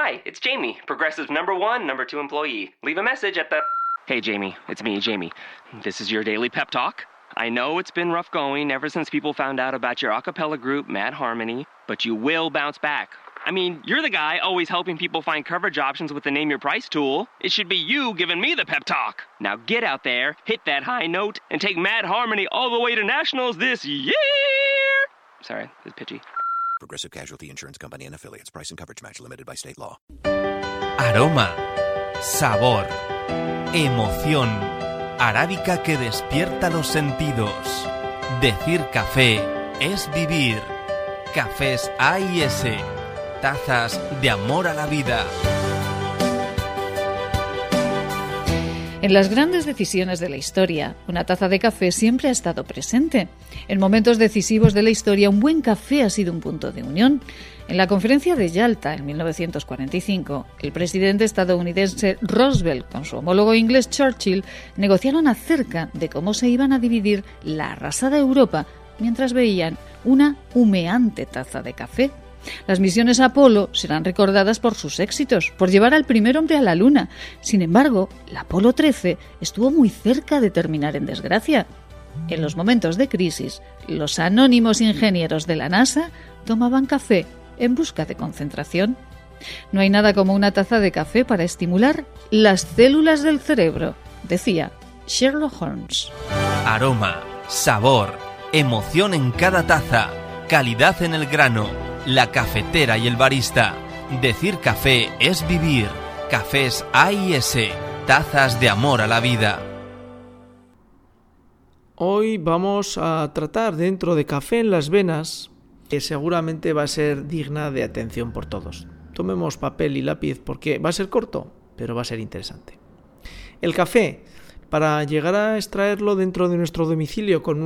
Hi, it's Jamie, Progressive's #1, #2 employee. Leave a message at the... Hey, Jamie, it's me, Jamie. This is your daily pep talk. I know it's been rough going ever since people found out about your a cappella group, Mad Harmony, but you will bounce back. I mean, you're the guy always helping people find coverage options with the Name Your Price tool. It should be you giving me the pep talk. Now get out there, hit that high note, and take Mad Harmony all the way to nationals this year! Sorry, it's pitchy. Progressive Casualty Insurance Company and Affiliates. Price and coverage match limited by state law. Aroma, sabor, emoción, arábica que despierta los sentidos. Decir café es vivir. Cafés A&S, tazas de amor a la vida. En las grandes decisiones de la historia, una taza de café siempre ha estado presente. En momentos decisivos de la historia, un buen café ha sido un punto de unión. En la conferencia de Yalta, en 1945, el presidente estadounidense Roosevelt con su homólogo inglés Churchill negociaron acerca de cómo se iban a dividir la arrasada Europa mientras veían una humeante taza de café. Las misiones Apolo serán recordadas por sus éxitos, por llevar al primer hombre a la Luna. Sin embargo, la Apolo 13 estuvo muy cerca de terminar en desgracia. En los momentos de crisis, los anónimos ingenieros de la NASA tomaban café en busca de concentración. No hay nada como una taza de café para estimular las células del cerebro, decía Sherlock Holmes. Aroma, sabor, emoción en cada taza, calidad en el grano, la cafetera y el barista. Decir café es vivir. Cafés A&S, tazas de amor a la vida. Hoy vamos a tratar dentro de Café en las Venas, que seguramente va a ser digna de atención por todos. Tomemos papel y lápiz porque va a ser corto, pero va a ser interesante. El café, para llegar a extraerlo dentro de nuestro domicilio con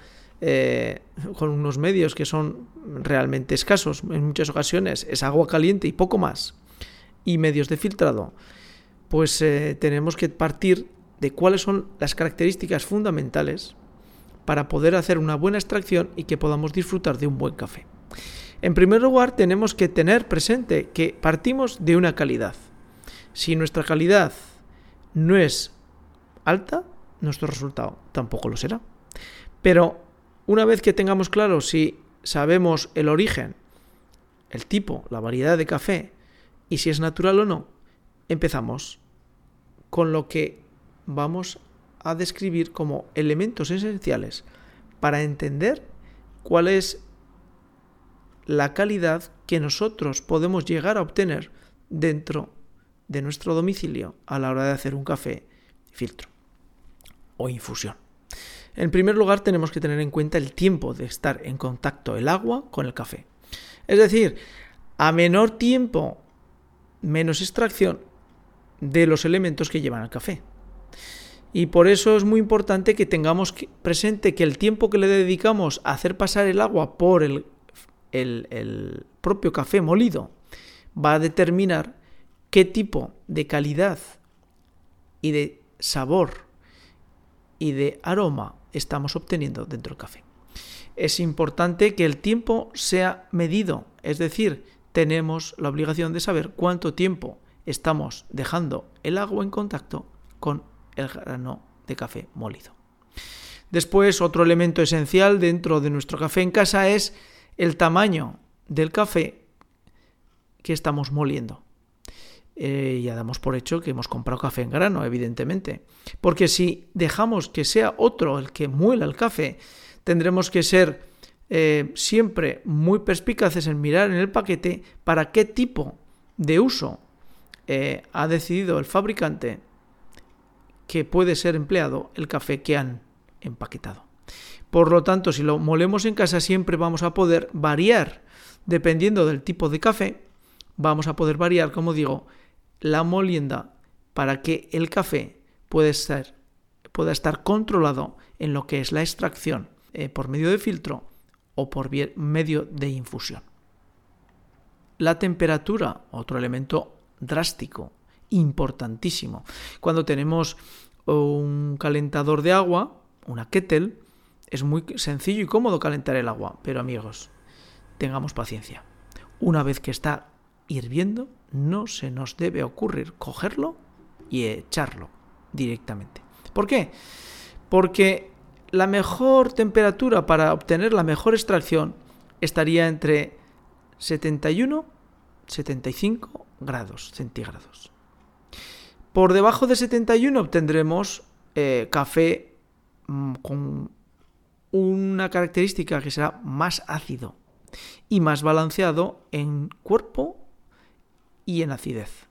unos medios que son realmente escasos, en muchas ocasiones es agua caliente y poco más, y medios de filtrado, pues tenemos que partir de cuáles son las características fundamentales para poder hacer una buena extracción y que podamos disfrutar de un buen café. En primer lugar, tenemos que tener presente que partimos de una calidad. Si nuestra calidad no es alta, nuestro resultado tampoco lo será. Pero una vez que tengamos claro si sabemos el origen, el tipo, la variedad de café y si es natural o no, empezamos con lo que vamos a describir como elementos esenciales para entender cuál es la calidad que nosotros podemos llegar a obtener dentro de nuestro domicilio a la hora de hacer un café filtro o infusión. En primer lugar, tenemos que tener en cuenta el tiempo de estar en contacto el agua con el café. Es decir, a menor tiempo, menos extracción de los elementos que llevan al café. Y por eso es muy importante que tengamos presente que el tiempo que le dedicamos a hacer pasar el agua por el propio café molido va a determinar qué tipo de calidad y de sabor y de aroma estamos obteniendo dentro del café. Es importante que el tiempo sea medido, es decir, tenemos la obligación de saber cuánto tiempo estamos dejando el agua en contacto con el grano de café molido. Después, otro elemento esencial dentro de nuestro café en casa es el tamaño del café que estamos moliendo. Ya damos por hecho que hemos comprado café en grano, evidentemente. Porque si dejamos que sea otro el que muela el café, tendremos que ser siempre muy perspicaces en mirar en el paquete para qué tipo de uso ha decidido el fabricante que puede ser empleado el café que han empaquetado. Por lo tanto, si lo molemos en casa, siempre vamos a poder variar, dependiendo del tipo de café, vamos a poder variar, como digo, la molienda para que el café pueda estar controlado en lo que es la extracción por medio de filtro o por medio de infusión. La temperatura, otro elemento drástico, importantísimo. Cuando tenemos un calentador de agua, una kettle, es muy sencillo y cómodo calentar el agua, pero amigos, tengamos paciencia. Una vez que está hirviendo, no se nos debe ocurrir cogerlo y echarlo directamente. ¿Por qué? Porque la mejor temperatura para obtener la mejor extracción estaría entre 71 y 75 grados centígrados. Por debajo de 71 obtendremos café con una característica que será más ácido y más balanceado en cuerpo y en acidez.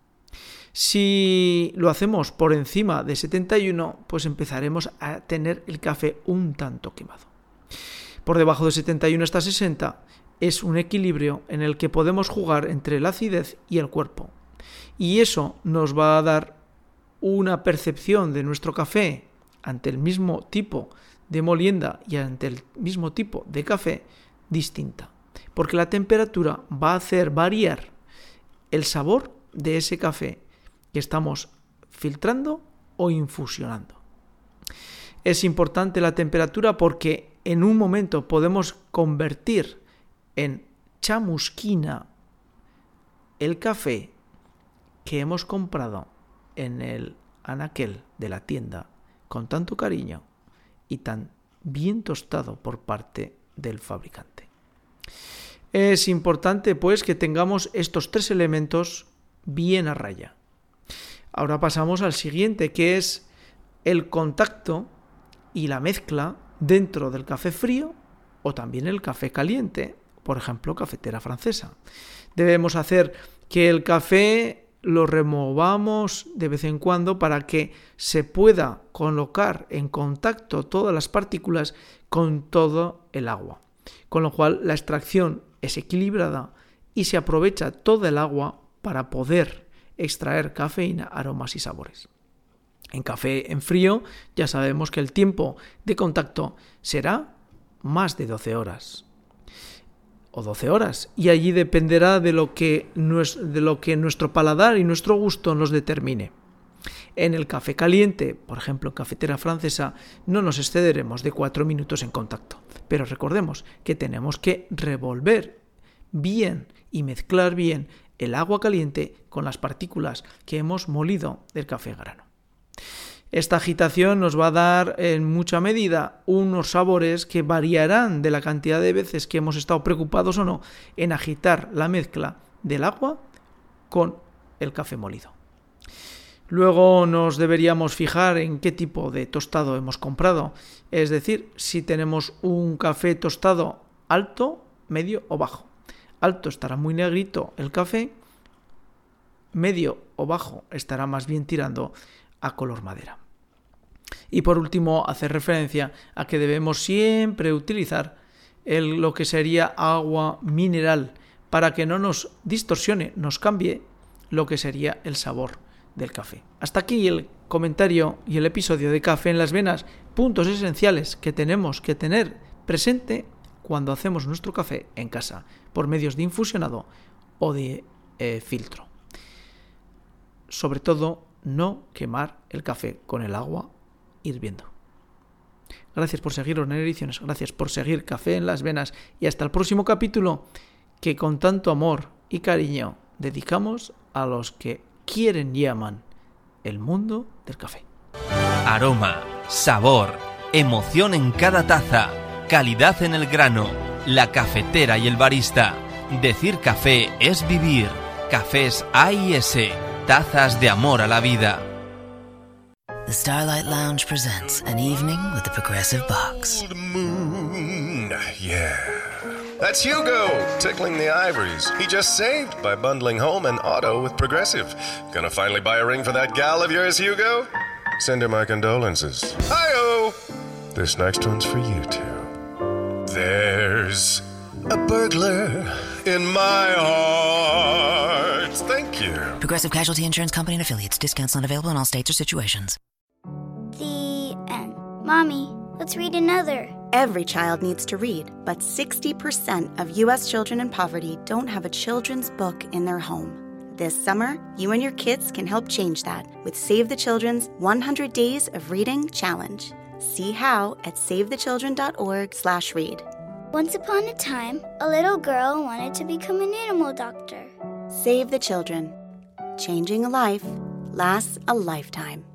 Si lo hacemos por encima de 71, pues empezaremos a tener el café un tanto quemado. Por debajo de 71 hasta 60 es un equilibrio en el que podemos jugar entre la acidez y el cuerpo. Y eso nos va a dar una percepción de nuestro café ante el mismo tipo de molienda y ante el mismo tipo de café distinta. Porque la temperatura va a hacer variar el sabor de ese café que estamos filtrando o infusionando. Es importante la temperatura porque en un momento podemos convertir en chamusquina el café que hemos comprado en el anaquel de la tienda con tanto cariño y tan bien tostado por parte del fabricante. Es importante pues que tengamos estos tres elementos bien a raya. Ahora pasamos al siguiente, que es el contacto y la mezcla dentro del café frío o también el café caliente, por ejemplo, cafetera francesa. Debemos hacer que el café lo removamos de vez en cuando para que se pueda colocar en contacto todas las partículas con todo el agua, con lo cual la extracción es equilibrada y se aprovecha toda el agua para poder extraer cafeína, aromas y sabores. En café en frío ya sabemos que el tiempo de contacto será más de 12 horas o 12 horas y allí dependerá de lo que nuestro paladar y nuestro gusto nos determine. En el café caliente, por ejemplo en cafetera francesa, no nos excederemos de 4 minutos en contacto, pero recordemos que tenemos que revolver bien y mezclar bien el agua caliente con las partículas que hemos molido del café grano. Esta agitación nos va a dar en mucha medida unos sabores que variarán de la cantidad de veces que hemos estado preocupados o no en agitar la mezcla del agua con el café molido. Luego nos deberíamos fijar en qué tipo de tostado hemos comprado, es decir, si tenemos un café tostado alto, medio o bajo. Alto estará muy negrito el café, medio o bajo estará más bien tirando a color madera. Y por último, hacer referencia a que debemos siempre utilizar lo que sería agua mineral para que no nos distorsione, nos cambie lo que sería el sabor del café. Hasta aquí el comentario y el episodio de Café en las Venas, puntos esenciales que tenemos que tener presente cuando hacemos nuestro café en casa, por medios de infusionado o de filtro. Sobre todo, no quemar el café con el agua hirviendo. Gracias por seguir Horner Ediciones, gracias por seguir Café en las Venas y hasta el próximo capítulo que con tanto amor y cariño dedicamos a los que quieren y aman el mundo del café. Aroma, sabor, emoción en cada taza, calidad en el grano, la cafetera y el barista. Decir café es vivir. Cafés A&S, tazas de amor a la vida. The Starlight Lounge presents An Evening with the Progressive Box. Old moon, yeah. That's Hugo, tickling the ivories. He just saved by bundling home and auto with Progressive. Gonna finally buy a ring for that gal of yours, Hugo? Send her my condolences. Hi-oh! This next one's for you, too. There's a burglar in my heart. Thank you. Progressive Casualty Insurance Company and Affiliates. Discounts not available in all states or situations. The end. Mommy, let's read another. Every child needs to read, but 60% of U.S. children in poverty don't have a children's book in their home. This summer, you and your kids can help change that with Save the Children's 100 Days of Reading Challenge. See how at savethechildren.org/read. Once upon a time, a little girl wanted to become an animal doctor. Save the children. Changing a life lasts a lifetime.